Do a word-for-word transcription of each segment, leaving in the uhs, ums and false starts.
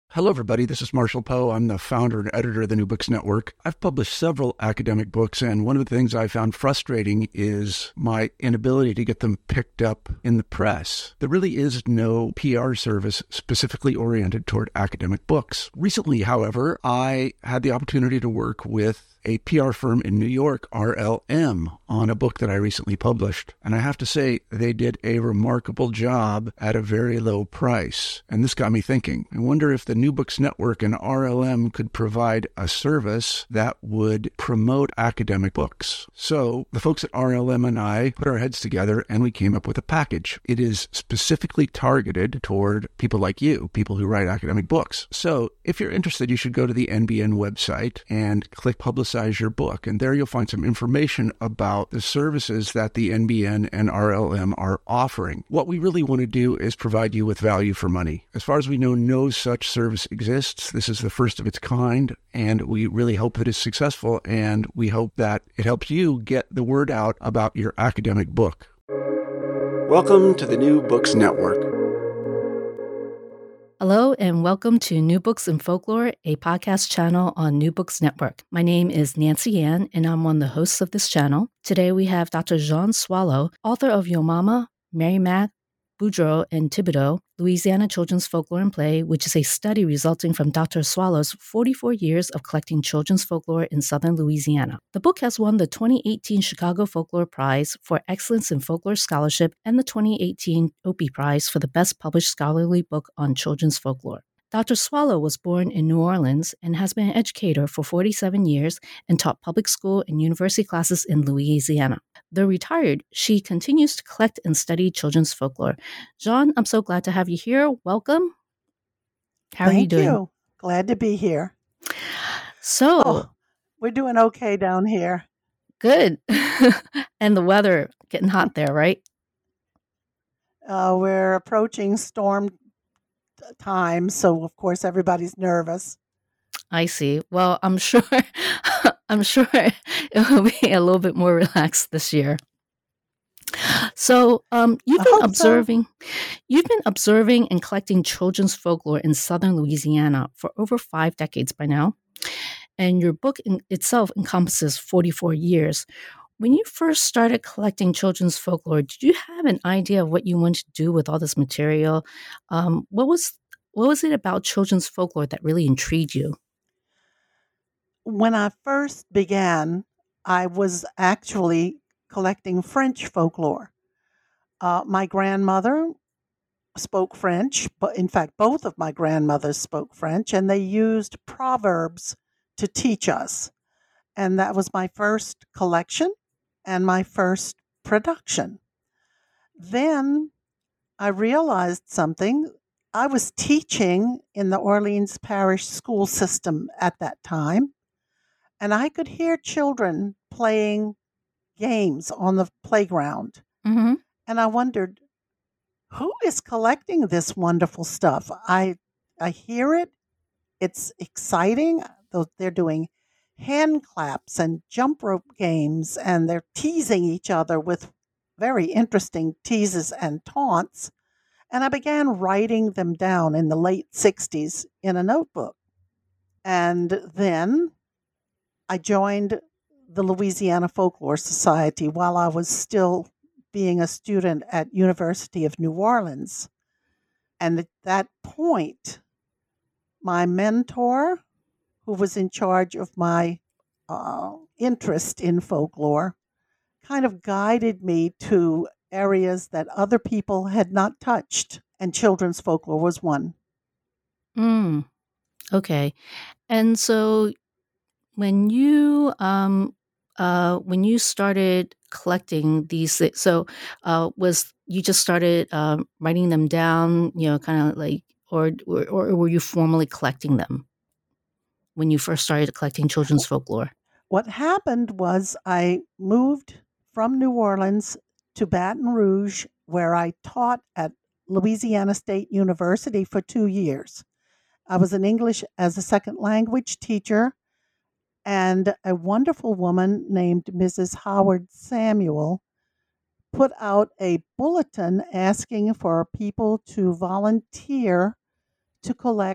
Hello, everybody. This is Marshall Poe. I'm the founder and editor of the New Books Network. I've published several academic books, and one of the things I found frustrating is my inability to get them picked up in the press. There really is no P R service specifically oriented toward academic books. Recently, however, I had the opportunity to work with a P R firm in New York, R L M, on a book that I recently published. And I have to say, they did a remarkable job at a very low price. And this got me thinking. I wonder if the New Books Network and R L M could provide a service that would promote academic books. So the folks at R L M and I put our heads together and we came up with a package. It is specifically targeted toward people like you, people who write academic books. So if you're interested, you should go to the N B N website and click Publicize your book. And there you'll find some information about the services that the N B N and R L M are offering. What we really want to do is provide you with value for money. As far as we know, no such service exists. This is the first of its kind, and we really hope that it's successful, and we hope that it helps you get the word out about your academic book. Welcome to the New Books Network. Hello and welcome to New Books in Folklore, a podcast channel on New Books Network. My name is Nancy Ann, and I'm one of the hosts of this channel. Today we have Doctor Jean Swallow, author of Yo Mama, Merrimack, Boudreaux, and Thibodeau, Louisiana Children's Folklore and Play, which is a study resulting from Doctor Swallow's forty-four years of collecting children's folklore in southern Louisiana. The book has won the twenty eighteen Chicago Folklore Prize for Excellence in Folklore Scholarship and the twenty eighteen Opie Prize for the Best Published Scholarly Book on Children's Folklore. Doctor Swallow was born in New Orleans and has been an educator for forty-seven years and taught public school and university classes in Louisiana. Though retired, she continues to collect and study children's folklore. Jean, I'm so glad to have you here. Welcome. How Thank are you doing? you. Glad to be here. So, oh, we're doing okay down here. Good. And the weather getting hot there, right? Uh, we're approaching storm time, so of course everybody's nervous. I see. Well, I'm sure I'm sure it will be a little bit more relaxed this year. So, um, you've been observing so. you've been observing and collecting children's folklore in southern Louisiana for over five decades by now. And your book in itself encompasses forty-four years. When you first started collecting children's folklore, did you have an idea of what you wanted to do with all this material? Um, what was what was it about children's folklore that really intrigued you? When I first began, I was actually collecting French folklore. Uh, my grandmother spoke French, but in fact, both of my grandmothers spoke French, and they used proverbs to teach us. And that was my first collection and my first production. Then I realized something. I was teaching in the Orleans Parish school system at that time, and I could hear children playing games on the playground. Mm-hmm. And I wondered, who is collecting this wonderful stuff? I I hear it. It's exciting. They're doing hand claps and jump rope games, and they're teasing each other with very interesting teases and taunts. And I began writing them down in the late sixties in a notebook. And then I joined the Louisiana Folklore Society while I was still being a student at University of New Orleans. And at that point, my mentor, who was in charge of my uh, interest in folklore, kind of guided me to areas that other people had not touched, and children's folklore was one. Mm, okay. And so when you um uh when you started collecting these, so uh was you just started um writing them down, you know, kind of like, or, or or were you formally collecting them when you first started collecting children's folklore? What happened was I moved from New Orleans to Baton Rouge, where I taught at Louisiana State University for two years. I was an English as a second language teacher, and a wonderful woman named Missus Howard Samuel put out a bulletin asking for people to volunteer to collect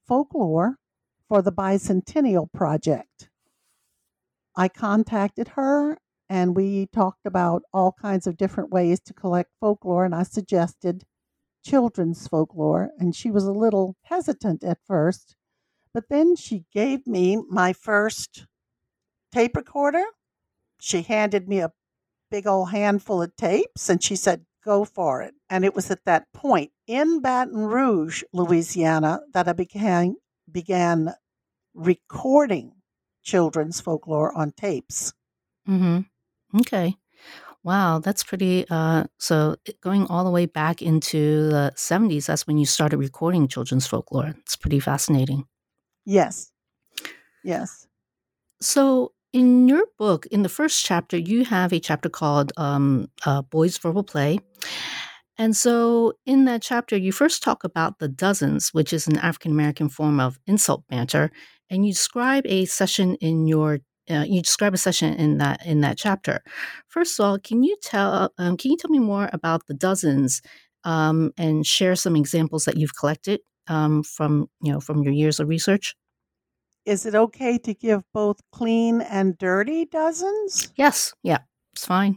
folklore for the Bicentennial Project. I contacted her and we talked about all kinds of different ways to collect folklore, and I suggested children's folklore, and she was a little hesitant at first, but then she gave me my first tape recorder. She handed me a big old handful of tapes and she said, go for it. And it was at that point in Baton Rouge, Louisiana, that I began, began recording children's folklore on tapes. Mm-hmm. Okay. Wow, that's pretty, uh, so it- going all the way back into the seventies, that's when you started recording children's folklore. It's pretty fascinating. Yes. Yes. So in your book, in the first chapter, you have a chapter called um, uh, Boys Verbal Play. And so in that chapter, you first talk about the dozens, which is an African-American form of insult banter. And you describe a session in your uh, you describe a session in that in that chapter. First of all, can you tell um, can you tell me more about the dozens um, and share some examples that you've collected um, from you know from your years of research? Is it okay to give both clean and dirty dozens? Yes, yeah, it's fine.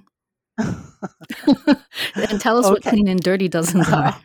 And tell us what Okay. clean and dirty dozens are.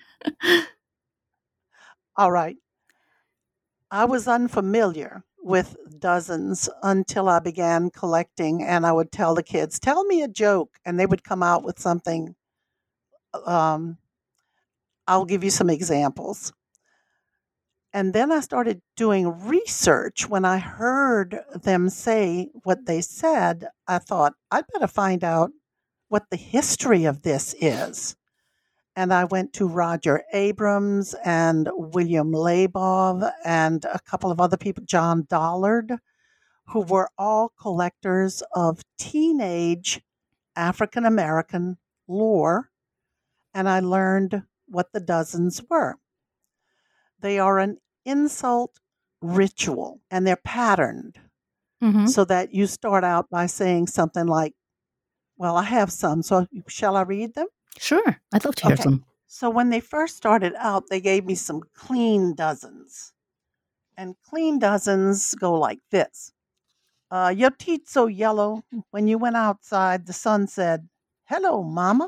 All right. I was unfamiliar with dozens until I began collecting, and I would tell the kids, tell me a joke, and they would come out with something. Um, I'll give you some examples. And then I started doing research. When I heard them say what they said, I thought, I'd better find out what the history of this is. And I went to Roger Abrams and William Labov and a couple of other people, John Dollard, who were all collectors of teenage African American lore. And I learned what the dozens were. They are an insult ritual, and they're patterned Mm-hmm. so that you start out by saying something like, well, I have some, so shall I read them? Sure, I'd love to hear Okay. some. So when they first started out, they gave me some clean dozens. And clean dozens go like this. Uh, your teeth so yellow. When you went outside, the sun said, hello, mama.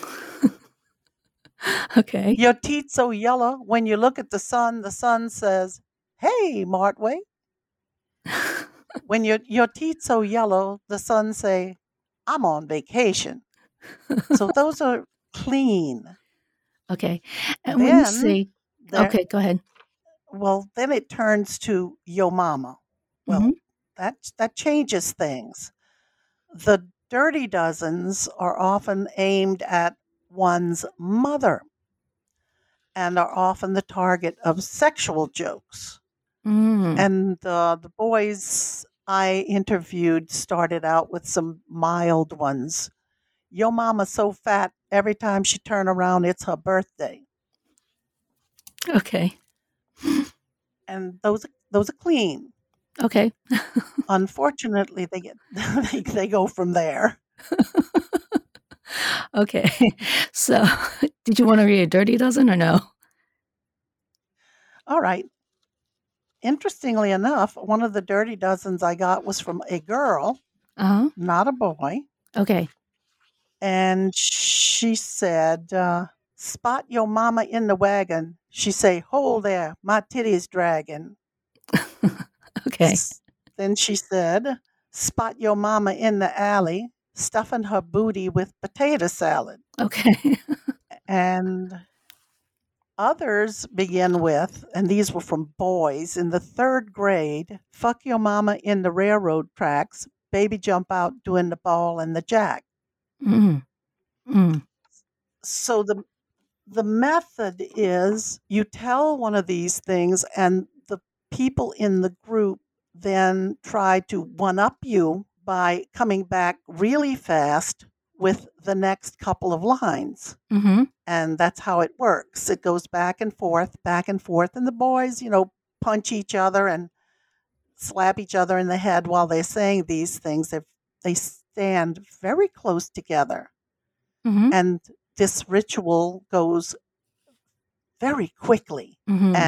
Okay. Your teeth so yellow. When you look at the sun, the sun says, hey, Martway. When your, your teeth so yellow, the sun say, I'm on vacation. So those are clean. Okay. And when you Then say, there, okay, go ahead. well, then it turns to yo mama. Well, Mm-hmm. that that changes things. The dirty dozens are often aimed at one's mother and are often the target of sexual jokes. Mm. And uh, the boys I interviewed started out with some mild ones. Yo mama's so fat, every time she turn around, it's her birthday. Okay. And those those are clean. Okay. Unfortunately, they get they, they go from there. Okay. So, did you want to read a dirty dozen or no? All right. Interestingly enough, one of the dirty dozens I got was from a girl, Uh-huh. not a boy. Okay. And she said, uh, spot your mama in the wagon. She say, hold there, my titty's dragging. Okay. S- Then she said, spot your mama in the alley, stuffing her booty with potato salad. Okay. And others begin with, and these were from boys in the third grade, fuck your mama in the railroad tracks, baby jump out doing the ball and the jack. Mm. Mm. So the the method is you tell one of these things and the people in the group then try to one up you by coming back really fast with the next couple of lines. Mm-hmm. And that's how it works. It goes back and forth, back and forth. And the boys, you know, punch each other and slap each other in the head while they're saying these things. They they stand very close together. Mm-hmm. And this ritual goes very quickly. Mm-hmm. And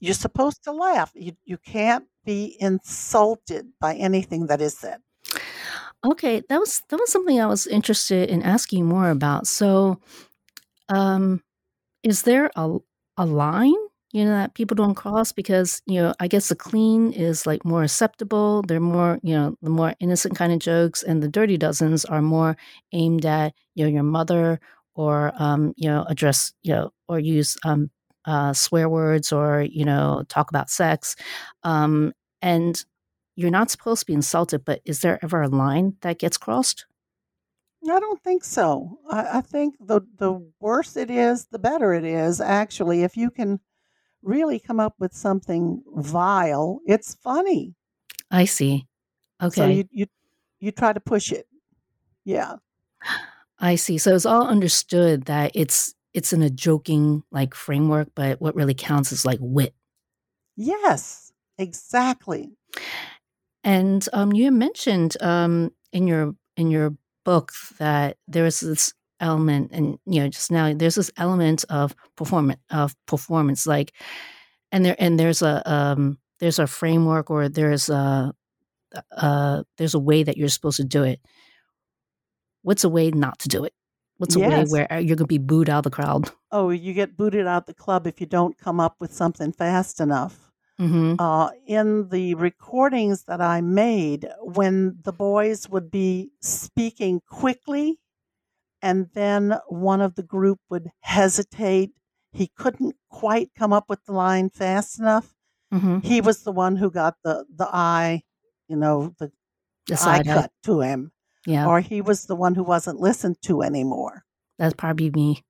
you're supposed to laugh. You you can't be insulted by anything that is said. Okay, that was that was something I was interested in asking more about. So, um, is there a a line, you know, that people don't cross? Because, you know, I guess the clean is, like, more acceptable. They're more, you know, the more innocent kind of jokes, and the dirty dozens are more aimed at, you know, your mother or, um, you know, address, you know, or use, um, uh, swear words or, you know, talk about sex. Um, and you're not supposed to be insulted, but is there ever a line that gets crossed? I don't think so. I, I think the the worse it is, the better it is. Actually, if you can really come up with something vile, it's funny. I see. So Okay. you you you try to push it. Yeah. I see. So it's all understood that it's it's in a joking, like, framework, but what really counts is, like, wit. Yes. Exactly. And, um, you had mentioned, um, in your in your book that there is this element and, you know, just now there's this element of performance of performance, like and there and there's a, um, there's a framework or there's a, uh, there's a way that you're supposed to do it. What's a way not to do it? What's a way Yes. where, uh, you're gonna be booed out of the crowd? Oh, you get booted out the club if you don't come up with something fast enough. Mhm. Uh, in the recordings that I made, when the boys would be speaking quickly and then one of the group would hesitate, he couldn't quite come up with the line fast enough. Mhm. He was the one who got the the eye, you know, the, The the eye side eye. cut to him, Yeah. or he was the one who wasn't listened to anymore. That'd probably be me.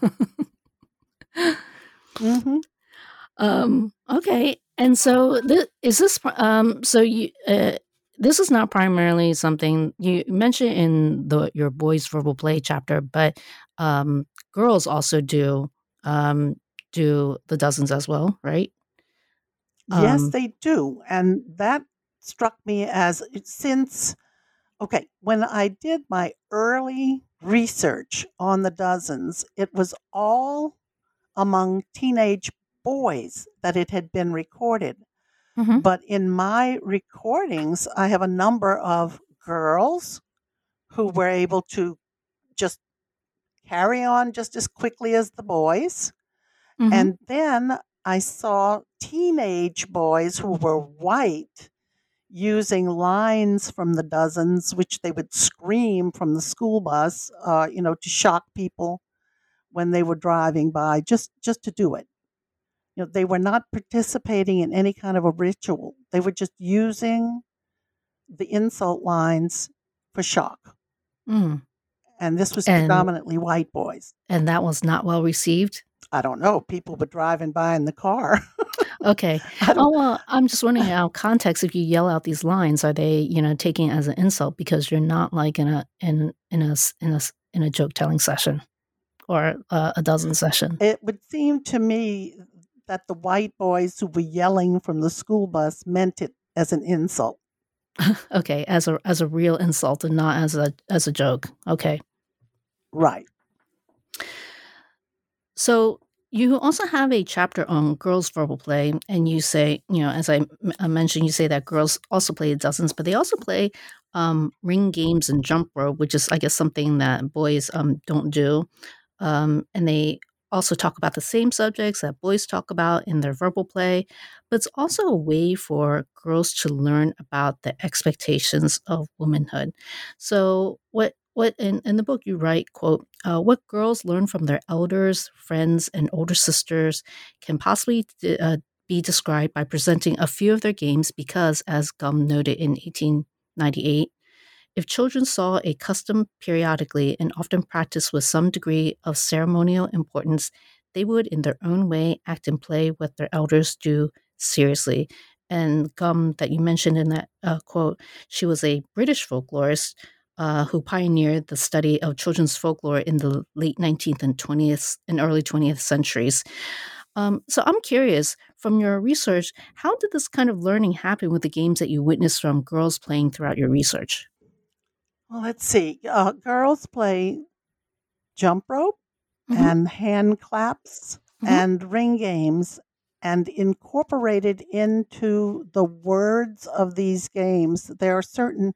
Hmm. Um, okay, and so thi is this p um, so you, uh this is not primarily something you mentioned in the your boys' verbal play chapter, but, um, girls also do, um, do the dozens as well, right? Yes, Um they do, and that struck me as since okay, when I did my early research on the dozens, it was all among teenage boys that it had been recorded. Mhm, But in my recordings, I have a number of girls who were able to just carry on just as quickly as the boys. mhm, And then I saw teenage boys who were white using lines from the dozens, which they would scream from the school bus, uh, you know, to shock people when they were driving by, just just to do it. You know, they were not participating in any kind of a ritual. They were just using the insult lines for shock. mm, And this was and predominantly white boys. and that was not well received? I don't know. People were driving by in the car. Okay. I don't. Oh, well, I'm just wondering out of context, if you yell out these lines, are they, you know, taking it as an insult because you're not, like, in a in in a s in a s in a joke-telling session or a a dozen session? It would seem to me that the white boys who were yelling from the school bus meant it as an insult. Okay, as a as a real insult and not as a as a joke. Okay. Right. So you also have a chapter on girls' verbal play, and you say, you know, as I m- I mentioned, you say that girls also play dozens, but they also play um, ring games and jump rope, which is, I guess, something that boys um, don't do. Um, and they also talk about the same subjects that boys talk about in their verbal play, but it's also a way for girls to learn about the expectations of womanhood. So, what what in, in the book you write, quote, uh, what girls learn from their elders, friends, and older sisters can possibly d- uh, be described by presenting a few of their games because, as Gum noted in eighteen ninety-eight, if children saw a custom periodically and often practiced with some degree of ceremonial importance, they would, in their own way, act and play what their elders do seriously. And Gum, that you mentioned in that uh, quote, she was a British folklorist uh, who pioneered the study of children's folklore in the late nineteenth and twentieth and early twentieth centuries. Um, so I'm curious, from your research, how did this kind of learning happen with the games that you witnessed from girls playing throughout your research? Well, let's see. Uh, girls play jump rope Mhm, and hand claps mhm, and ring games and incorporated into the words of these games, there are certain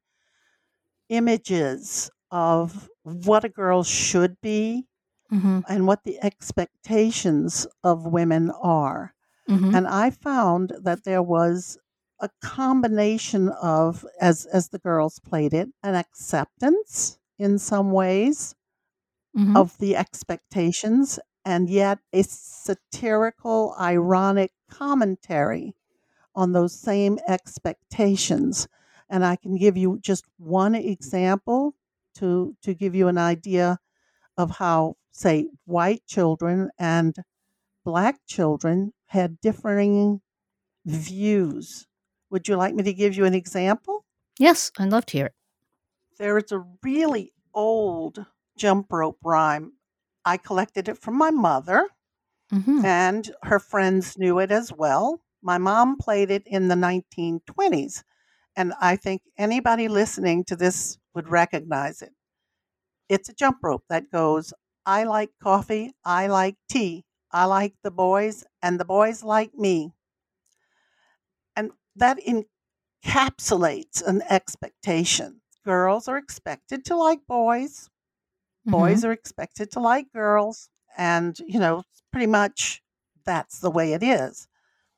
images of what a girl should be Mm-hmm. and what the expectations of women are. Mm-hmm. And I found that there was a combination of, as as the girls played it, an acceptance in some ways Mm-hmm. of the expectations, and yet a satirical, ironic commentary on those same expectations. And I can give you just one example to to give you an idea of how, say, white children and black children had differing views. Would you like me to give you an example? Yes, I'd love to hear it. There is a really old jump rope rhyme. I collected it from my mother, Mm-hmm. and her friends knew it as well. My mom played it in the nineteen twenties, and I think anybody listening to this would recognize it. It's a jump rope that goes, I like coffee, I like tea, I like the boys, and the boys like me. And that encapsulates an expectation. Girls are expected to like boys, Mm-hmm. boys are expected to like girls, and, you know, pretty much that's the way it is.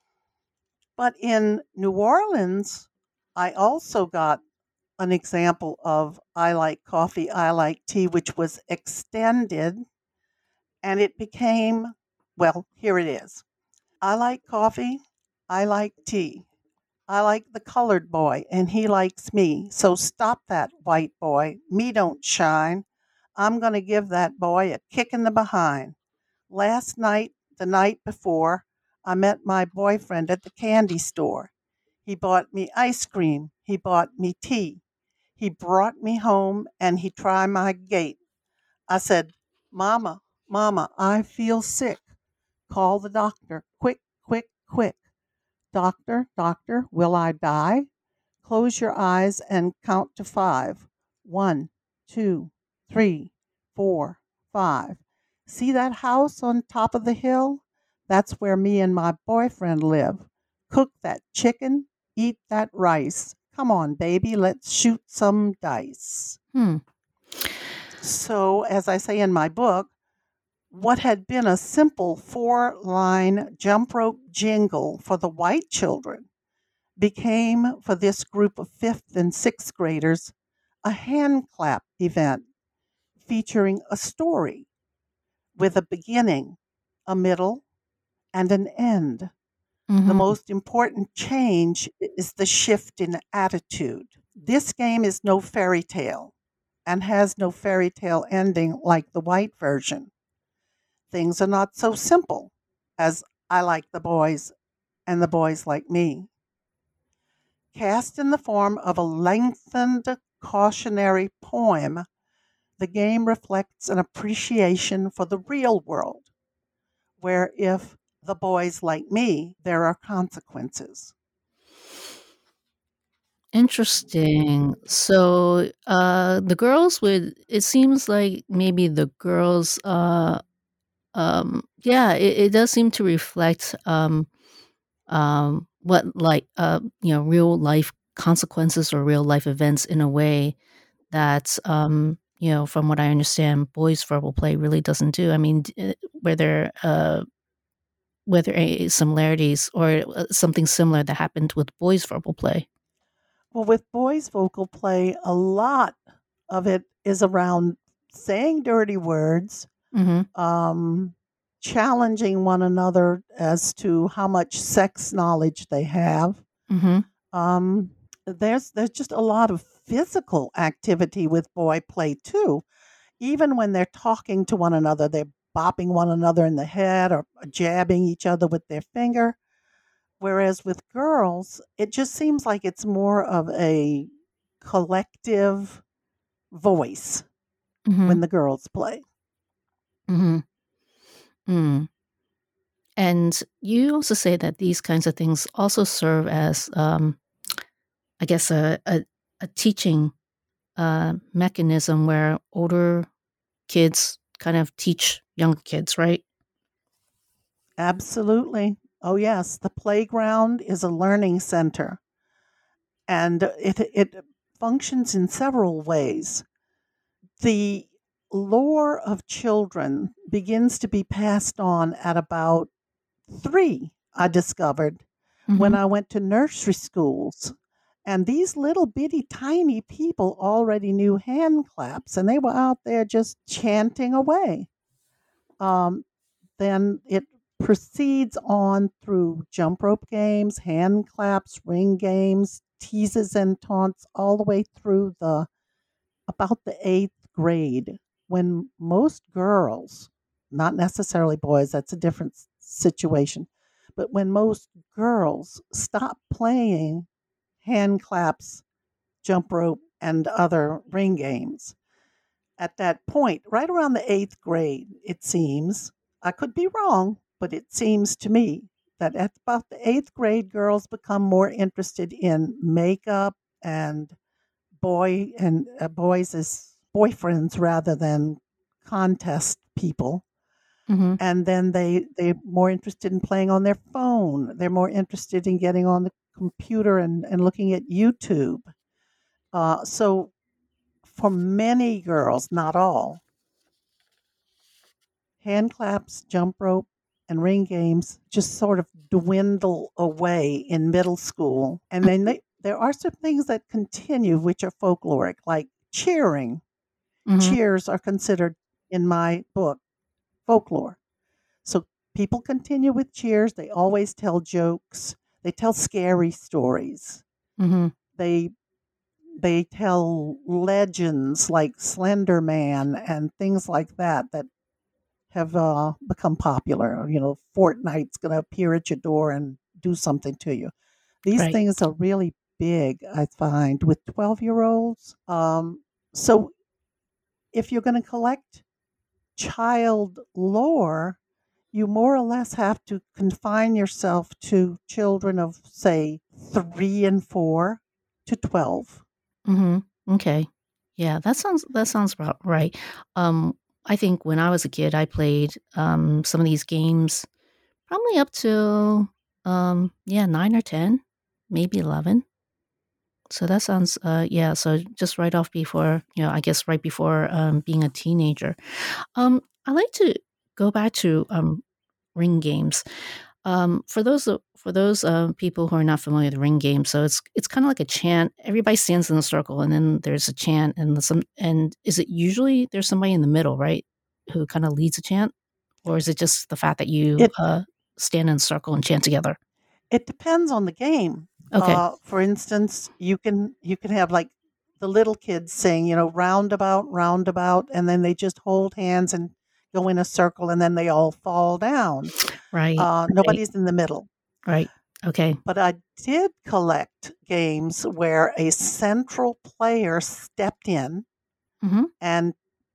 But in New Orleans, I also got an example of I like coffee, I like tea, which was extended, and it became, well, here it is. I like coffee, I like tea. I like the colored boy, and he likes me. So stop that, white boy. Me don't shine. I'm going to give that boy a kick in the behind. Last night, the night before, I met my boyfriend at the candy store. He bought me ice cream. He bought me tea. He brought me home and he tried my gate. I said, Mama, Mama, I feel sick. Call the doctor. Quick, quick, quick. Doctor, doctor, will I die? Close your eyes and count to five. One, two, three, four, five. See that house on top of the hill? That's where me and my boyfriend live. Cook that chicken, eat that rice. Come on, baby, let's shoot some dice. Hmm. So, as I say in my book, what had been a simple four line jump rope jingle for the white children became, for this group of fifth and sixth graders, a hand clap event featuring a story with a beginning, a middle, and an end. The Mm-hmm. most important change is the shift in attitude. This game is no fairy tale and has no fairy tale ending like the white version. Things are not so simple as I like the boys and the boys like me. Cast in the form of a lengthened cautionary poem, the game reflects an appreciation for the real world, where if the boys like me, there are consequences. Interesting. So, uh, the girls would. It seems like maybe the girls. Uh, um, yeah, it, it does seem to reflect um, um, what like uh, you know, real life consequences or real life events in a way that um, you know, from what I understand, boys' verbal play really doesn't do. I mean, d- uh, were there uh, were there any similarities or uh, something similar that happened with boys' verbal play? Well, with boys' vocal play, a lot of it is around saying dirty words, Mm-hmm. um, challenging one another as to how much sex knowledge they have. Mm-hmm. Um, there's there's just a lot of physical activity with boy play too. Even when they're talking to one another, they're bopping one another in the head or jabbing each other with their finger. Whereas with girls, it just seems like it's more of a collective voice Mm-hmm. when the girls play. Mm-hmm. Mm. And you also say that these kinds of things also serve as, um, I guess, a, a, a teaching uh, mechanism where older kids kind of teach younger kids, right? Absolutely. Oh, yes. The playground is a learning center, and it, it functions in several ways. The lore of children begins to be passed on at about three, I discovered, when Mm-hmm. I went to nursery schools. And these little bitty tiny people already knew hand claps, and they were out there just chanting away. Um, then it proceeds on through jump rope games, hand claps, ring games, teases and taunts, all the way through the about the eighth grade, when most girls, not necessarily boys, that's a different s- situation, but when most girls stop playing hand claps, jump rope, and other ring games. At that point, right around the eighth grade, it seems, I could be wrong, but it seems to me that at about the eighth grade, girls become more interested in makeup and boy and uh, boys as boyfriends rather than contest people. Mm-hmm. And then they they're more interested in playing on their phone. They're more interested in getting on the computer and, and looking at YouTube. Uh, so for many girls, not all, hand claps, jump rope, and ring games just sort of dwindle away in middle school. And then they, there are some things that continue, which are folkloric, like cheering. Mm-hmm. Cheers are considered, in my book, folklore. So people continue with cheers. They always tell jokes. They tell scary stories. Mm-hmm. They they tell legends like Slender Man and things like that that have uh, become popular. You know, Fortnite's going to appear at your door and do something to you. These Right. things are really big, I find, with twelve year olds. Um, so if you're going to collect child lore, you more or less have to confine yourself to children of, say, three and four to twelve. Mm-hmm. Okay. Yeah, that sounds that sounds about right. Um, I think when I was a kid, I played um some of these games probably up to um yeah nine or ten, maybe eleven. So that sounds uh yeah. So just right off before you know, I guess right before um being a teenager. Um, I like to go back to um ring games. Um, for those uh, for those uh, people who are not familiar with ring game, so it's it's kind of like a chant. Everybody stands in a circle, and then there's a chant, and the, some and is it usually there's somebody in the middle, right, who kind of leads a chant, or is it just the fact that you It uh, stand in a circle and chant together? it depends on the game. Okay, Uh, for instance, you can you can have like the little kids saying, you know, roundabout, roundabout, and then they just hold hands and go in a circle, and then they all fall down. right, Uh, right, nobody's in the middle. right. Okay. But I did collect games where a central player stepped in Mm-hmm. and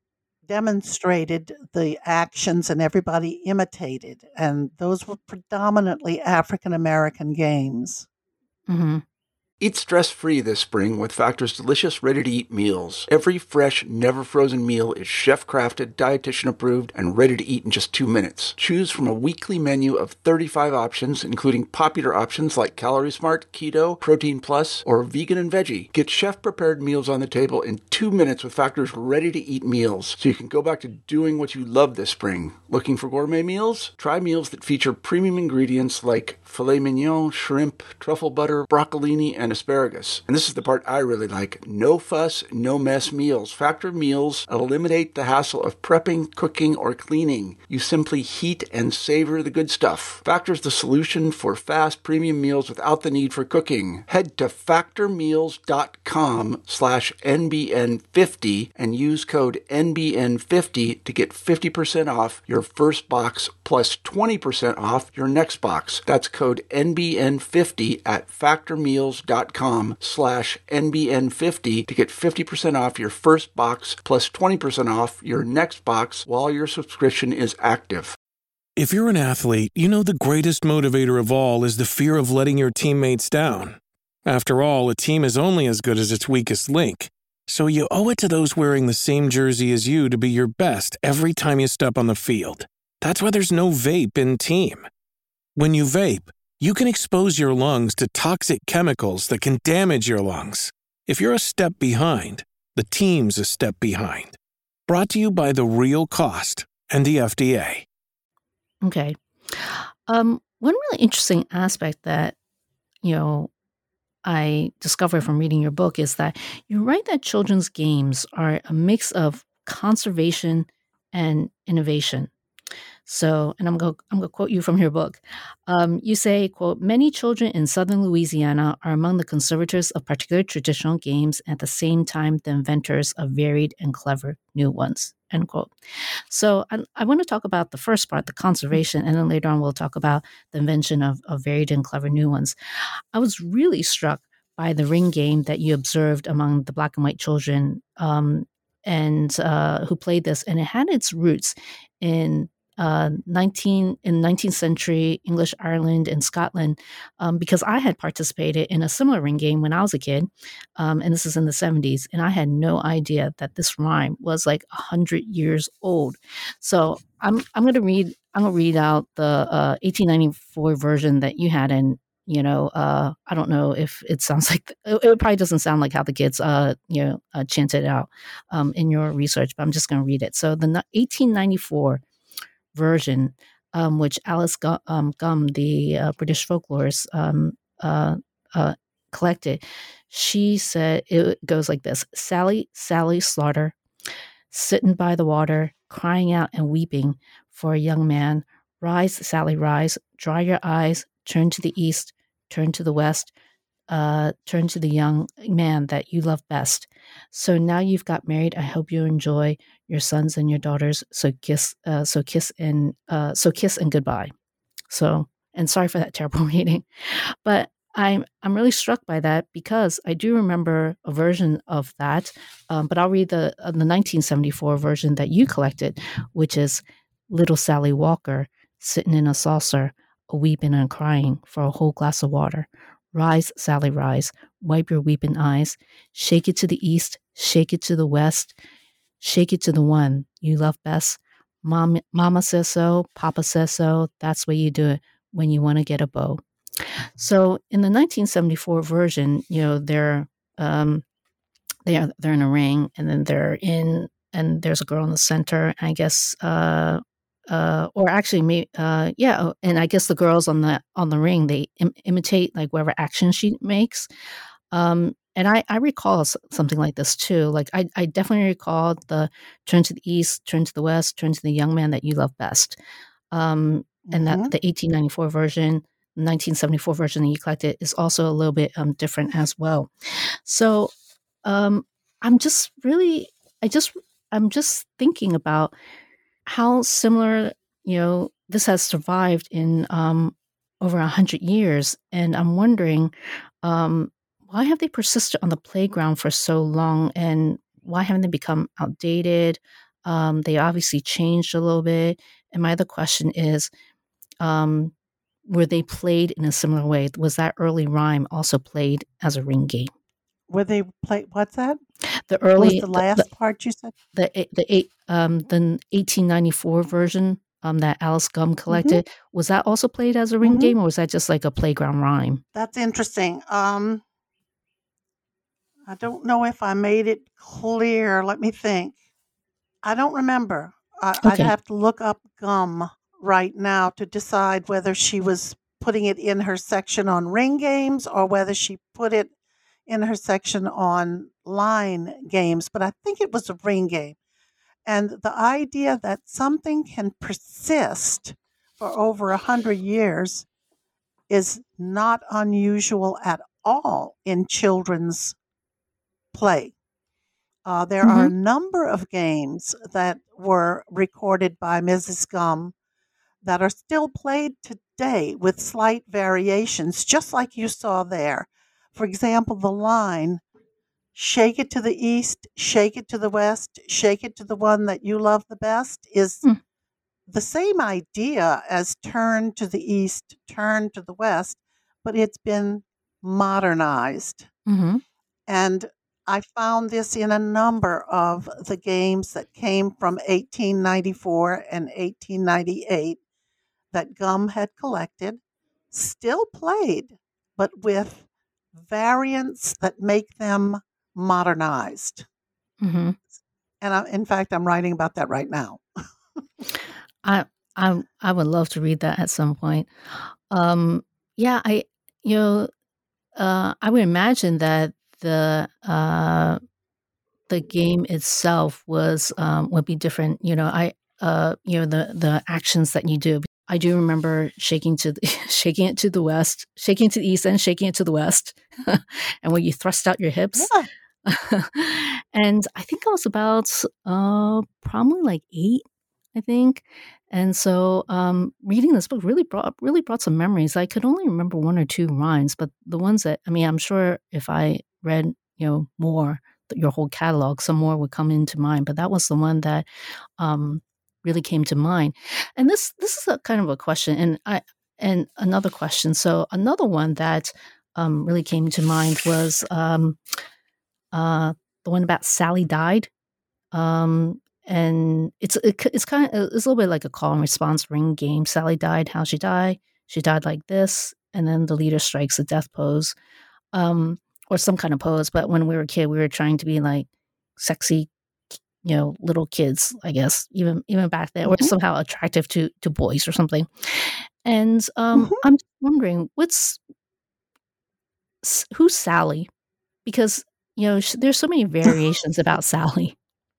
demonstrated the actions and everybody imitated. And those were predominantly African American games. Mm-hmm. Eat stress-free this spring with Factor's delicious ready-to-eat meals. Every fresh, never-frozen meal is chef-crafted, dietitian-approved, and ready to eat in just two minutes. Choose from a weekly menu of thirty-five options, including popular options like Calorie Smart, Keto, Protein Plus, or Vegan and Veggie. Get chef-prepared meals on the table in two minutes with Factor's ready-to-eat meals, so you can go back to doing what you love this spring. Looking for gourmet meals? Try meals that feature premium ingredients like filet mignon, shrimp, truffle butter, broccolini, and asparagus. And this is the part I really like. No fuss, no mess meals. Factor meals eliminate the hassle of prepping, cooking, or cleaning. You simply heat and savor the good stuff. Factor's the solution for fast premium meals without the need for cooking. Head to factormeals.com slash NBN50 and use code N B N fifty to get fifty percent off your first box plus twenty percent off your next box. That's code N B N fifty at factormeals.com slash NBN50 to get fifty percent off your first box plus twenty percent off your next box while your subscription is active. If you're an athlete, you know the greatest motivator of all is the fear of letting your teammates down. After all, a team is only as good as its weakest link. So you owe it to those wearing the same jersey as you to be your best every time you step on the field. That's why there's no vape in team. When you vape, you can expose your lungs to toxic chemicals that can damage your lungs. If you're a step behind, the team's a step behind. Brought to you by The Real Cost and the F D A. Okay. Um, one really interesting aspect that, you know, I discovered from reading your book is that you write that children's games are a mix of conservation and innovation. So, and I'm going I'm going to quote you from your book. Um, you say, quote, many children in southern Louisiana are among the conservators of particular traditional games, at the same time, the inventors of varied and clever new ones, end quote. So I, I want to talk about the first part, the conservation, and then later on we'll talk about the invention of, of varied and clever new ones. I was really struck by the ring game that you observed among the black and white children um, and uh, who played this, and it had its roots in uh, nineteen in nineteenth century English Ireland and Scotland, um, because I had participated in a similar ring game when I was a kid, um, and this is in the seventies, and I had no idea that this rhyme was like a hundred years old. So I'm I'm going to read I'm going to read out the uh, eighteen ninety-four version that you had, and you know, uh, I don't know if it sounds like it, it probably doesn't sound like how the kids, uh, you know, uh, chanted out um, in your research, but I'm just going to read it. So the eighteen ninety-four version, um, which Alice Gu- um, Gumm, the uh, British folklorist, um, uh, uh, collected, she said it goes like this: Sally, Sally Slaughter, sitting by the water, crying out and weeping for a young man. Rise, Sally, rise, dry your eyes, turn to the east, turn to the west, uh, turn to the young man that you love best. So now you've got married. I hope you enjoy your sons and your daughters. So kiss, uh, so kiss and uh, so kiss and goodbye. So, and sorry for that terrible reading, but I'm I'm really struck by that because I do remember a version of that. Um, but I'll read the uh, the nineteen seventy-four version that you collected, which is little Sally Walker sitting in a saucer, a weeping and crying for a whole glass of water. Rise, Sally, rise, wipe your weeping eyes, shake it to the east, shake it to the west, shake it to the one you love best. Mom, Mama says so, Papa says so, that's why you do it when you want to get a beau. So in the nineteen seventy-four version, you know, they're, um, they are, they're in a ring, and then they're in, and there's a girl in the center, I guess, uh, uh, or actually, me, uh, yeah, and I guess the girls on the on the ring, they Im- imitate like whatever action she makes. Um, and I, I recall s- something like this too. Like I, I definitely recall the turn to the east, turn to the west, turn to the young man that you love best. Um, and that Mm-hmm. the eighteen ninety-four version, nineteen seventy-four version that you collected is also a little bit um, different as well. So um, I'm just really, I just, I'm just thinking about how similar, you know, this has survived in um, over a hundred years, and I'm wondering um, why have they persisted on the playground for so long, and why haven't they become outdated? Um, they obviously changed a little bit, and my other question is, um, were they played in a similar way? Was that early rhyme also played as a ring game? Where they play, what's that? The What was early, the the, the last part you said? the eight- the eight um the eighteen ninety-four version um that Alice Gumm Mm-hmm. collected, was that also played as a ring Mm-hmm. game, or was that just like a playground rhyme? That's interesting. Um, I don't know if I made it clear. Let me think. I don't remember. I, I'd Okay. have to look up Gum right now to decide whether she was putting it in her section on ring games or whether she put it in her section on line games. But I think it was a ring game. And the idea that something can persist for over a hundred years is not unusual at all in children's play. Uh, there are Mm-hmm. a number of games that were recorded by Missus Gum that are still played today with slight variations, just like you saw there. For example, the line, shake it to the east, shake it to the west, shake it to the one that you love the best, is the same idea as turn to the east, turn to the west, but it's been modernized. Mm-hmm. And I found this in a number of the games that came from eighteen ninety-four and eighteen ninety-eight that Gum had collected. still played, but with variants that make them modernized. Mm-hmm. And I, in fact, I'm writing about that right now. I I I would love to read that at some point. Um, yeah, I you know uh, I would imagine that the uh, the game itself was um, would be different. You know, I uh, you know the the actions that you do. I do remember shaking to the, shaking it to the west, shaking it to the east, and shaking it to the west, and when you thrust out your hips. Yeah. And I think I was about uh, probably like eight, I think. And so um, reading this book really brought really brought some memories. I could only remember one or two rhymes, but the ones that I mean, I'm sure if I read you know more, your whole catalog, some more would come into mind. But that was the one that um, really came to mind. And this this is a kind of a question, and I and another question. So another one that um, really came to mind was um, uh, the one about Sally Died. Um, and it's it, it's kind of it's a little bit like a call and response ring game. Sally died. How she died? She died like this, and then the leader strikes a death pose, um, or some kind of pose. But when we were a kid, we were trying to be like sexy, you know, little kids. I guess even even back then, or Mhm. somehow attractive to to boys or something. And um, Mhm. I'm just wondering, what's s- who's Sally? Because you know, sh- there's so many variations about Sally.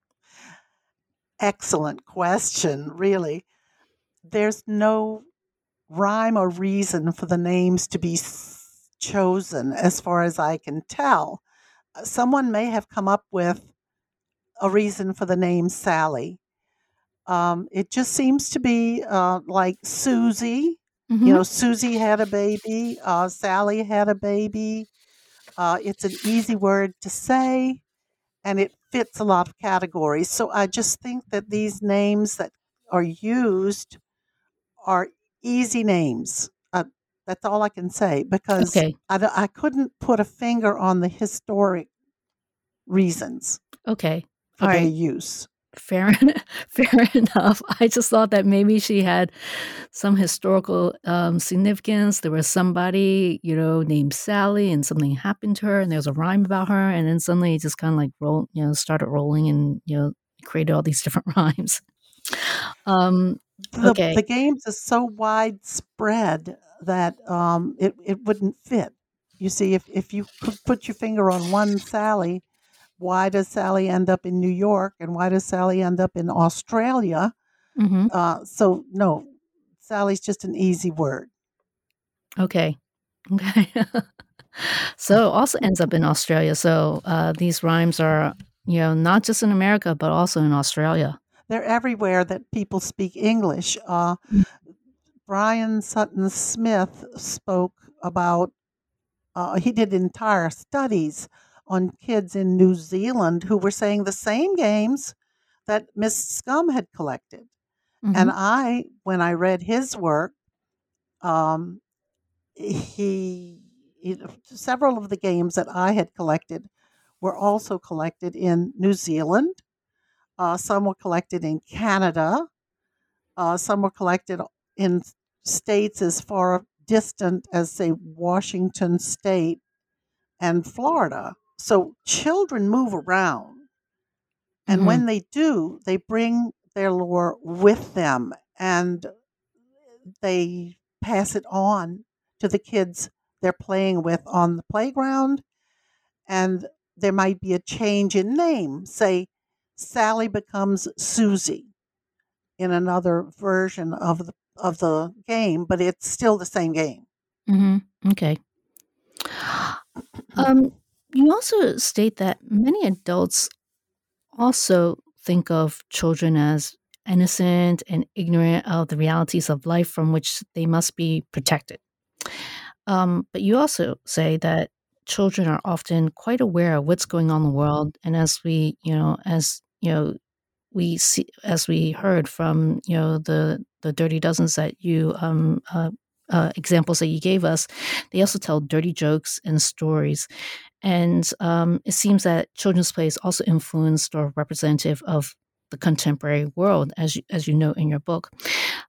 Excellent question, really. There's no rhyme or reason for the names to be s- chosen, as far as I can tell. Uh, Someone may have come up with a reason for the name Sally. Um, it just seems to be uh, like Susie. You Mm-hmm. know, Susie had a baby, uh, Sally had a baby. Uh, it's an easy word to say, and it fits a lot of categories. So I just think that these names that are used are easy names. Uh, that's all I can say because Okay. I, d- I couldn't put a finger on the historic reasons Okay. for All their right. use. Fair, fair enough. I just thought that maybe she had some historical um, significance. There was somebody, you know, named Sally, and something happened to her, and there was a rhyme about her, and then suddenly it just kind of like roll, you know, started rolling, and you know, created all these different rhymes. Um, The okay, the games is so widespread that um, it it wouldn't fit. You see, if if you could put your finger on one Sally, why does Sally end up in New York, and why does Sally end up in Australia? hmm Uh, so no, Sally's just an easy word. okay, okay. So also ends up in Australia. So uh, these rhymes are, you know, not just in America, but also in Australia. They're everywhere that people speak English. Uh, Brian Sutton Smith spoke about, uh, he did entire studies on kids in New Zealand who were saying the same games that Miss Scum had collected. Mm-hmm. And I, when I read his work, um, he, he, several of the games that I had collected were also collected in New Zealand. Uh, some were collected in Canada. Uh, some were collected in states as far distant as, say, Washington State and Florida. So children move around. And Mm-hmm. when they do, they bring their lore with them and they pass it on to the kids they're playing with on the playground. And there might be a change in name. Say, Sally becomes Susie in another version of the of the game, but it's still the same game. Mm-hmm. Okay. Um, you also state that many adults also think of children as innocent and ignorant of the realities of life from which they must be protected. Um, but you also say that children are often quite aware of what's going on in the world, and as we, you know, as you know, we see, as we heard from, you know, the the Dirty Dozens that you um uh, uh, examples that you gave us, they also tell dirty jokes and stories. And um, it seems that children's plays also influenced or representative of the contemporary world, as you, as you note in your book.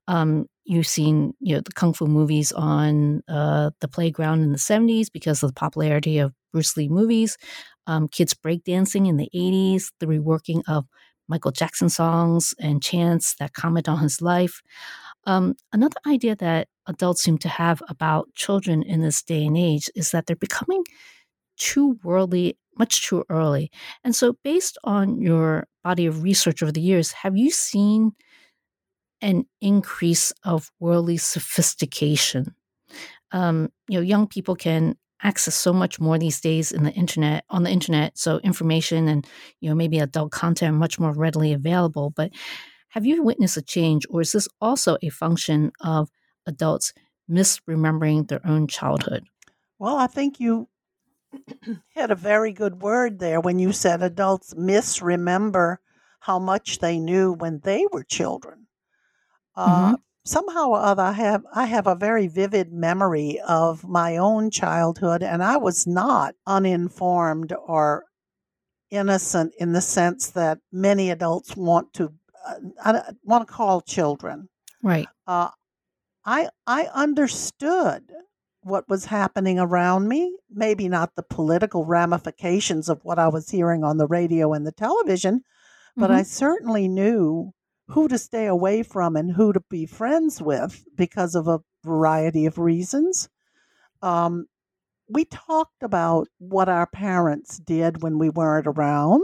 Um, you've seen, you know, the kung fu movies on uh, the playground in the seventies because of the popularity of Bruce Lee movies. Um, kids breakdancing in the eighties, the reworking of Michael Jackson songs and chants that comment on his life. Um, another idea that adults seem to have about children in this day and age is that they're becoming too worldly much too early. And so based on your body of research over the years, have you seen an increase of worldly sophistication? Um, you know, young people can access so much more these days in the internet, on the internet, so information and, you know, maybe adult content are much more readily available. But have you witnessed a change, or is this also a function of adults misremembering their own childhood? Well, I think you hit a very good word there when you said adults misremember how much they knew when they were children. Mm-hmm. Uh, somehow or other, I have I have a very vivid memory of my own childhood, and I was not uninformed or innocent in the sense that many adults want to uh, I want to call children. Right. Uh, I I understood what was happening around me, maybe not the political ramifications of what I was hearing on the radio and the television, but Mm-hmm. I certainly knew who to stay away from and who to be friends with because of a variety of reasons. Um, we talked about what our parents did when we weren't around.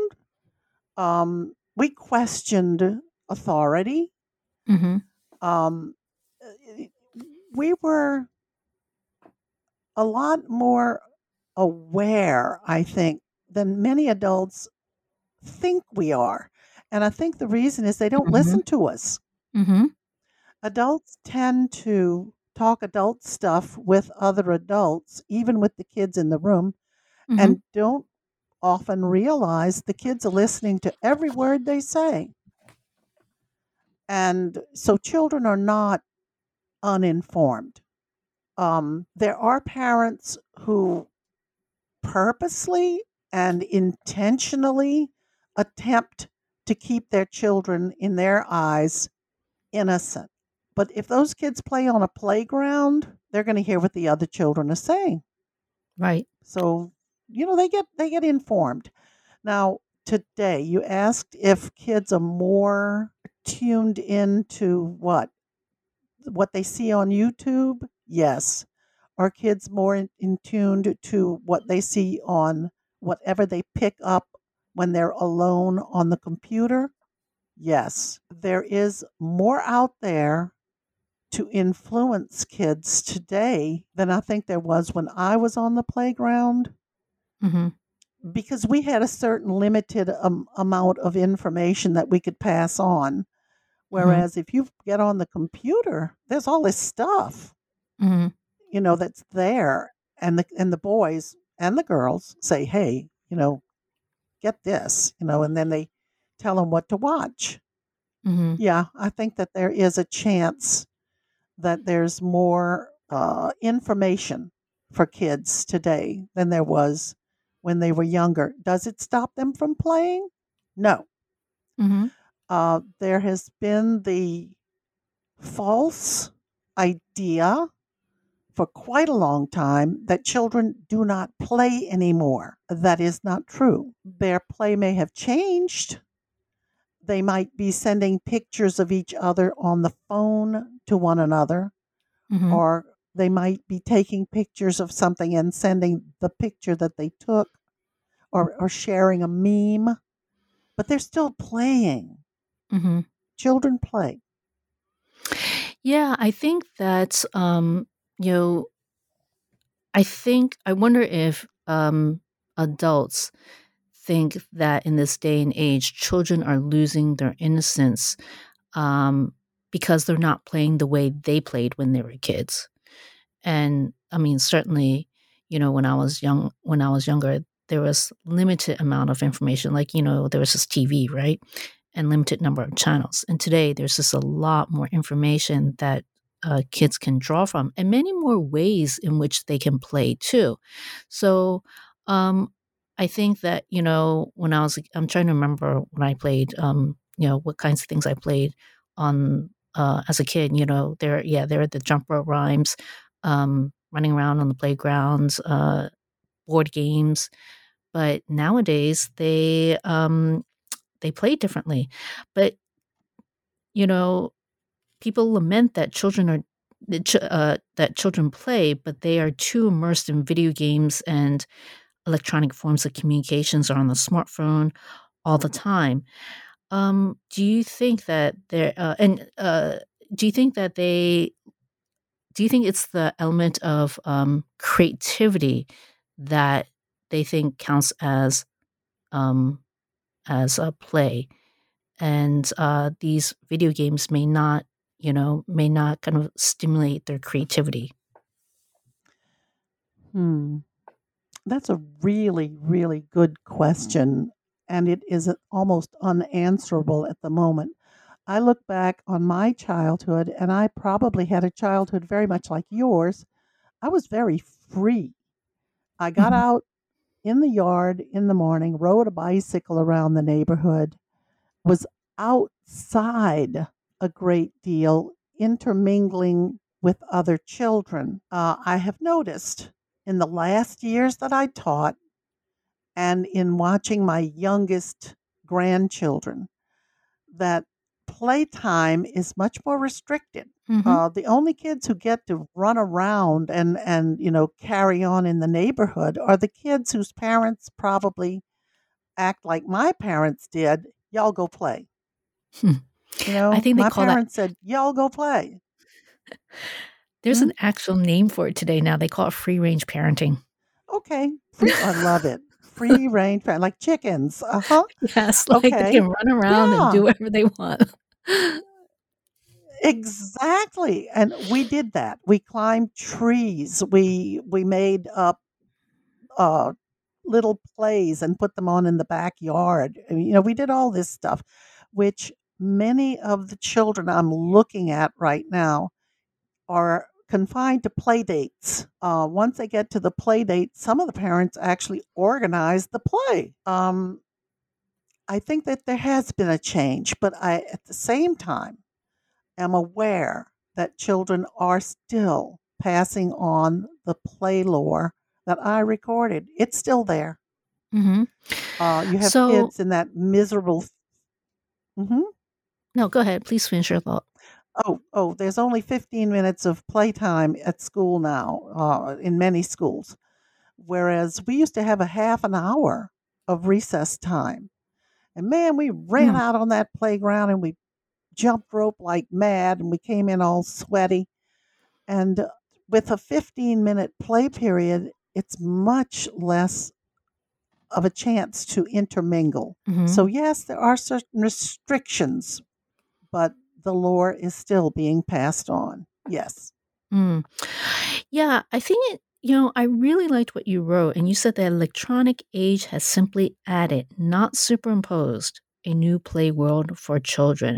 Um, we questioned authority. Mm-hmm. Um, we were a lot more aware, I think, than many adults think we are. And I think the reason is they don't Mm-hmm. listen to us. Mm-hmm. Adults tend to talk adult stuff with other adults, even with the kids in the room, Mm-hmm. and don't often realize the kids are listening to every word they say. And so children are not uninformed. Um, there are parents who purposely and intentionally attempt to keep their children, in their eyes, innocent. But if those kids play on a playground, they're going to hear what the other children are saying. Right. So, you know, they get they get informed. Now, today you asked if kids are more tuned into what what they see on YouTube. Yes. Are kids more in, in tuned to what they see on whatever they pick up when they're alone on the computer? Yes. There is more out there to influence kids today than I think there was when I was on the playground, Mm-hmm. because we had a certain limited um, amount of information that we could pass on. Mm-hmm. Whereas if you get on the computer, there's all this stuff, Mm-hmm. you know, that's there. And the and the boys and the girls say, "Hey, you know, get this," you know, and then they tell them what to watch. Mm-hmm. Yeah, I think that there is a chance that there's more uh, information for kids today than there was when they were younger. Does it stop them from playing? No. Mm-hmm. Uh, there has been the false idea for quite a long time that children do not play anymore. That is not true. Their play may have changed. They might be sending pictures of each other on the phone to one another, Mm-hmm. or they might be taking pictures of something and sending the picture that they took, or, or sharing a meme, but they're still playing. Mm-hmm. Children play. Yeah, I think that um, you know, I think I wonder if um, adults think that in this day and age, children are losing their innocence um, because they're not playing the way they played when they were kids. And I mean, certainly, you know, when I was young, when I was younger, there was limited amount of information. Like, you know, there was just T V, right, and limited number of channels. And today, there's just a lot more information that uh, kids can draw from, and many more ways in which they can play too. So, um, I think that you know, when I was, I'm trying to remember when I played, um, you know, what kinds of things I played on uh, as a kid. You know, they're yeah, they're the jump rope rhymes, um, running around on the playgrounds, uh, board games. But nowadays they um, they play differently. But you know, people lament that children are that ch- uh, that children play, but they are too immersed in video games and electronic forms of communications or on the smartphone all the time. Um, do you think that there uh, and uh, do you think that they do you think it's the element of um, creativity that they think counts as um, as a play, and uh, these video games may not, you know, may not kind of stimulate their creativity? Hmm. That's a really, really good question, and it is a- almost unanswerable at the moment. I look back on my childhood, and I probably had a childhood very much like yours. I was very free. I got Mhm. out in the yard in the morning, rode a bicycle around the neighborhood, was outside a great deal, intermingling with other children. Uh, I have noticed in the last years that I taught and in watching my youngest grandchildren that playtime is much more restricted. Mhm. Uh, the only kids who get to run around and and you know carry on in the neighborhood are the kids whose parents probably act like my parents did. Y'all go play. Hmm. You I know, think they my call that parents said, "Y'all go play." there's Hmm? an actual name for it today now. They call it free range parenting. Okay, free. I love it. Free range, pa- like chickens. Uh huh. Yes, like they Okay. can run around and Yeah. do whatever they want. Exactly, and we did that. We climbed trees. We we made up uh, little plays and put them on in the backyard. I mean, you know, we did all this stuff, which many of the children I'm looking at right now are confined to play dates. Uh, once they get to the play date, some of the parents actually organize the play. Um, I think that there has been a change, but I, at the same time, am aware that children are still passing on the play lore that I recorded. It's still there. Mhm. Uh, you have So kids in that miserable. Mhm. no, go ahead. Please finish your thought. Oh, oh, there's only fifteen minutes of playtime at school now, uh, in many schools, whereas we used to have a half an hour of recess time. And man, we ran Mm, out on that playground and we jumped rope like mad and we came in all sweaty. And uh, with a fifteen minute play period, it's much less of a chance to intermingle. mhm, So, yes, there are certain restrictions, but the lore is still being passed on. Yes. mm. Yeah, I think it you know, I really liked what you wrote, and you said that electronic age has simply added, not superimposed, a new play world for children.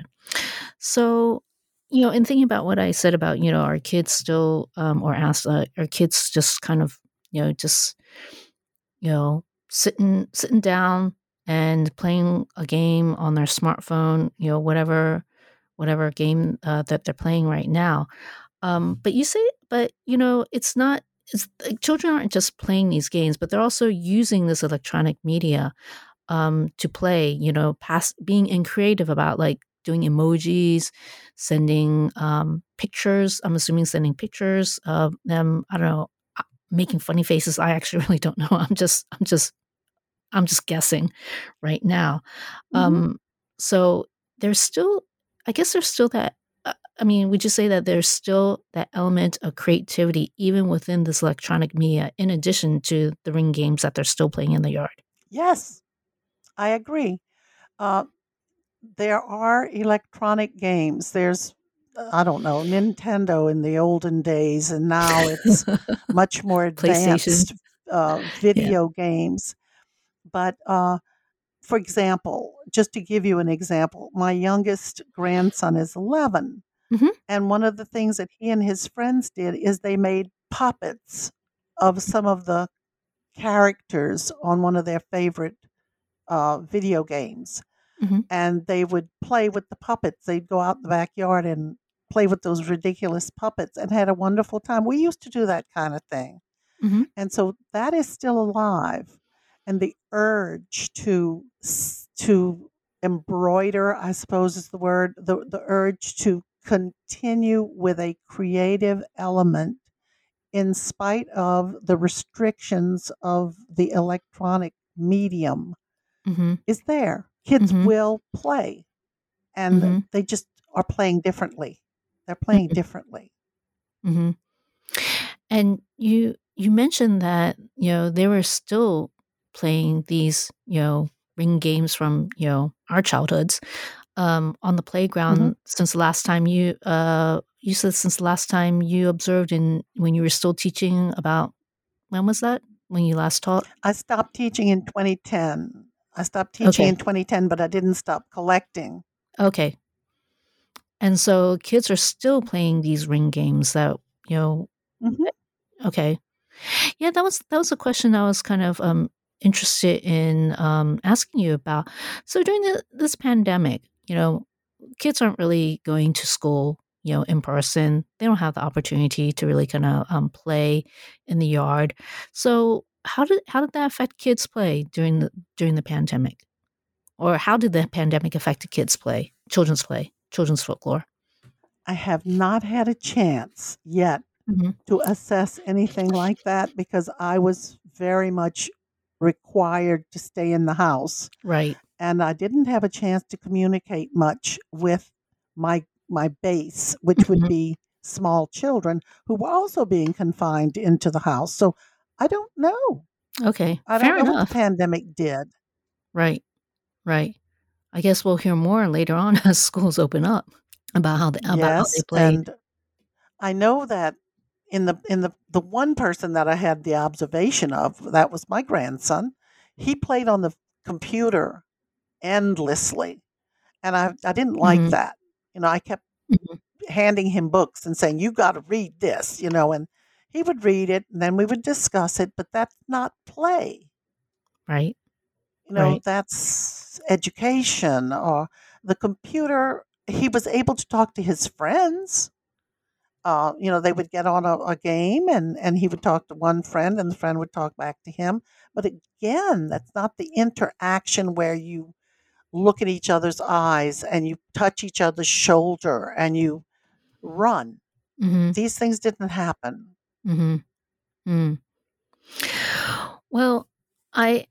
So, you know, in thinking about what I said about, you know, our kids still, um, or asked, uh, our kids just kind of, you know, just, you know, sitting sitting down and playing a game on their smartphone, you know, whatever whatever game uh, that they're playing right now. Um, but you say, but you know, it's not. It's like children aren't just playing these games, but they're also using this electronic media um, to play. You know, pass being and creative about like doing emojis, sending um, pictures. I'm assuming sending pictures of them. I don't know, uh, making funny faces. I actually really don't know. I'm just, I'm just, I'm just guessing right now. Hmm. Um, so there's still, I guess there's still that. Uh, I mean, would you say that there's still that element of creativity even within this electronic media, in addition to the ring games that they're still playing in the yard? Yes, I agree. Uh, there are electronic games. There's, uh, I don't know, Nintendo in the olden days, and now it's much more PlayStation, advanced uh, yeah. video games. But uh, for example, just to give you an example, my youngest grandson is eleven. Mhm. And one of the things that he and his friends did is they made puppets of some of the characters on one of their favorite uh, video games. Mhm. And they would play with the puppets. They'd go out in the backyard and play with those ridiculous puppets and had a wonderful time. We used to do that kind of thing. Mm-hmm. And so that is still alive. And the urge to to embroider, I suppose is the word, the, the urge to continue with a creative element in spite of the restrictions of the electronic medium Mm-hmm. is there. Kids Mm-hmm. will play, and Mm-hmm. they just are playing differently. They're playing differently. Mm-hmm. And you you mentioned that, you know, they were still playing these, you know, ring games from, you know, our childhoods um, on the playground Mm-hmm. since the last time you uh you said since the last time you observed in when you were still teaching about when was that? When you last taught? I stopped teaching in twenty ten. I stopped teaching Okay. in twenty ten, but I didn't stop collecting. Okay. And so kids are still playing these ring games that, you know, Mm-hmm. okay. Yeah, that was that was a question I was kind of um interested in um asking you about. So during the, this pandemic, you know, kids aren't really going to school, you know, in person. They don't have the opportunity to really kind of um, play in the yard. So how did how did that affect kids' play during the during the pandemic, or how did the pandemic affect the kids' play, children's play, children's folklore? I have not had a chance yet Mm-hmm. to assess anything like that because I was very much required to stay in the house, Right. and I didn't have a chance to communicate much with my my base, which would Mm-hmm. be small children who were also being confined into the house. So I don't know. Okay. I don't Fair know what the enough. pandemic did. Right. Right. I guess we'll hear more later on as schools open up about how they, about how they Yes, played. and I know that in the in the the one person that I had the observation of, that was my grandson. He played on the computer endlessly, and I I didn't like Mm-hmm. that. You know, I kept Mm-hmm. handing him books and saying, "You got to read this," you know, and he would read it, and then we would discuss it. But that's not play. Right. You know, Right. that's education. Or the computer. He was able to talk to his friends. Uh, you know, they would get on a, a game and, and he would talk to one friend and the friend would talk back to him. But again, that's not the interaction where you look at each other's eyes and you touch each other's shoulder and you run. Mm-hmm. These things didn't happen. Mm-hmm. Mm. Well, I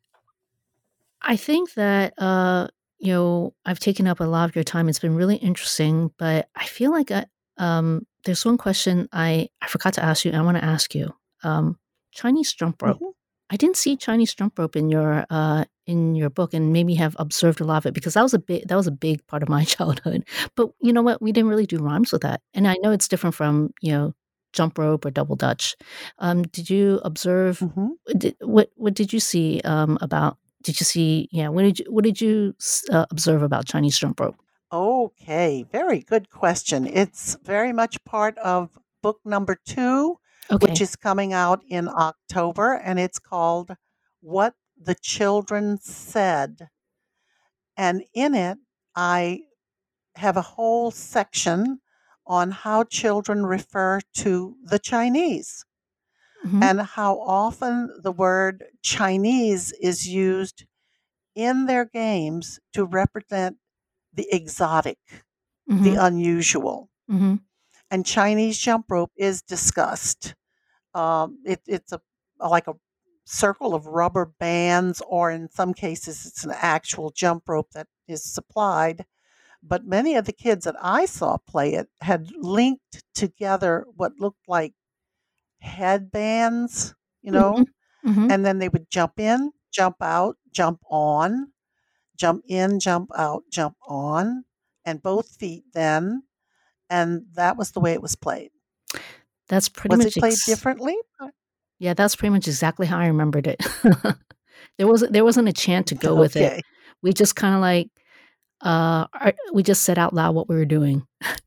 I think that uh, you know, I've taken up a lot of your time. It's been really interesting, but I feel like I, um, there's one question I I forgot to ask you. And I want to ask you. Um, Chinese jump rope. Mhm. I didn't see Chinese jump rope in your uh in your book, and maybe have observed a lot of it because that was a big that was a big part of my childhood. But you know what? We didn't really do rhymes with that, and I know it's different from you know jump rope or double dutch. Um, did you observe? Mhm. Did, what what did you see um, about? Did you see? Yeah, what did you what did you s- uh, observe about Chinese jump rope? Okay, very good question. It's very much part of book number two, which Okay. is coming out in October, and it's called What the Children Said. And in it, I have a whole section on how children refer to the Chinese Mm-hmm. and how often the word Chinese is used in their games to represent the exotic, the Mm-hmm. unusual. Mm-hmm. And Chinese jump rope is discussed. Um, it, it's a like a circle of rubber bands, or in some cases, it's an actual jump rope that is supplied. But many of the kids that I saw play it had linked together what looked like headbands, you Mm-hmm. know, Mm-hmm. and then they would jump in, jump out, jump on, jump in, jump out, jump on, and both feet then. And that was the way it was played. That's pretty Was much it played ex- differently? yeah. That's pretty much exactly how I remembered it. there wasn't there wasn't a chant to go with it. Okay. We just kind of like uh our- we just said out loud what we were doing,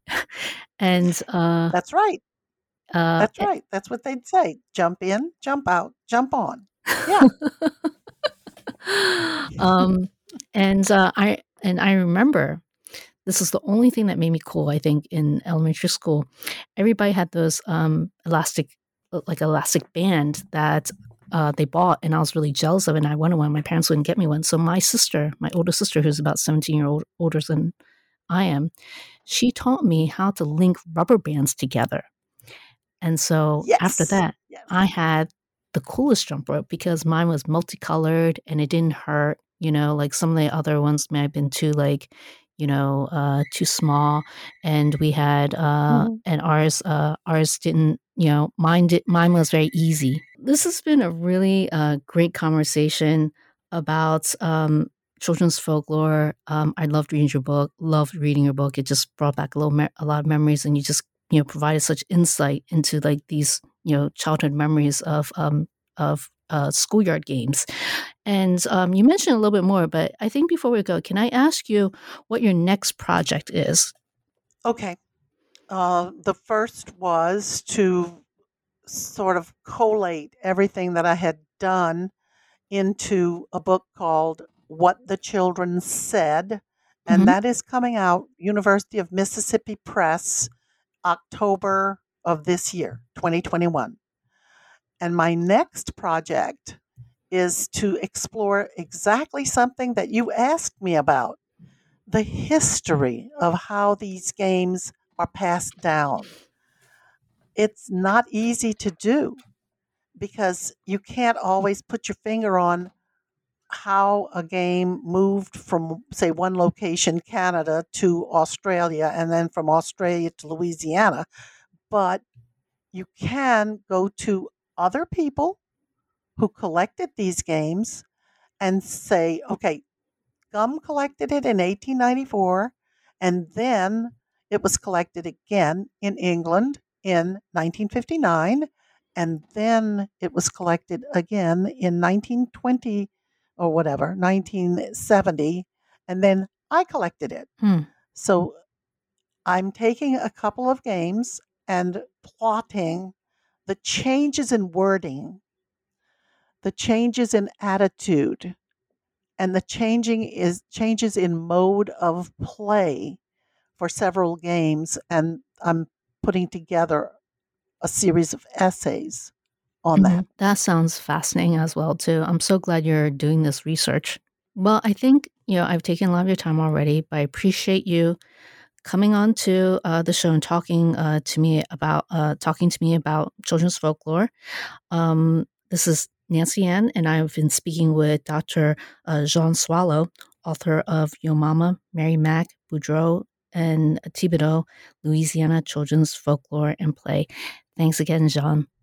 and uh That's right. uh. That's right. That's what they'd say. Jump in, jump out, jump on. Yeah. um, and uh, I and I remember this is the only thing that made me cool, I think, in elementary school. Everybody had those um, elastic, like elastic band that uh, they bought, and I was really jealous of it, and I wanted one. My parents wouldn't get me one. So my sister, my older sister, who's about seventeen years old, older than I am, she taught me how to link rubber bands together. And so Yes. after that, Yes. I had the coolest jump rope because mine was multicolored and it didn't hurt. You know, like some of the other ones may have been too, like, you know, uh, too small. And we had, uh, Mhm. and ours, uh, ours didn't, you know, mine did, mine was very easy. This has been a really uh, great conversation about um, children's folklore. Um, I loved reading your book. Loved reading your book. It just brought back a little, me- a lot of memories, and you just, you know, provided such insight into like these, you know, childhood memories of um of uh, schoolyard games. And um, you mentioned a little bit more, but I think before we go, can I ask you what your next project is? Okay. Uh, the first was to sort of collate everything that I had done into a book called What the Children Said, and Mhm. that is coming out, University of Mississippi Press, October of this year, twenty twenty-one. And my next project is to explore exactly something that you asked me about, the history of how these games are passed down. It's not easy to do because you can't always put your finger on how a game moved from, say, one location, Canada, to Australia, and then from Australia to Louisiana. But you can go to other people who collected these games and say, okay, Gum collected it in eighteen ninety-four, and then it was collected again in England in nineteen fifty-nine, and then it was collected again in nineteen twenty or whatever, nineteen seventy, and then I collected it. Hmm. So I'm taking a couple of games and plotting the changes in wording, the changes in attitude, and the changing is changes in mode of play for several games, and I'm putting together a series of essays on that. Mhm. That sounds fascinating as well too. I'm so glad you're doing this research. Well, I think, you know, I've taken a lot of your time already, but I appreciate you coming on to uh, the show and talking uh, to me about uh, talking to me about children's folklore. Um, this is Nancy Ann, and I've been speaking with Doctor Uh, Jean Swallow, author of Yo Mama, Mary Mac, Boudreaux, and Thibodeau, Louisiana Children's Folklore and Play. Thanks again, Jean.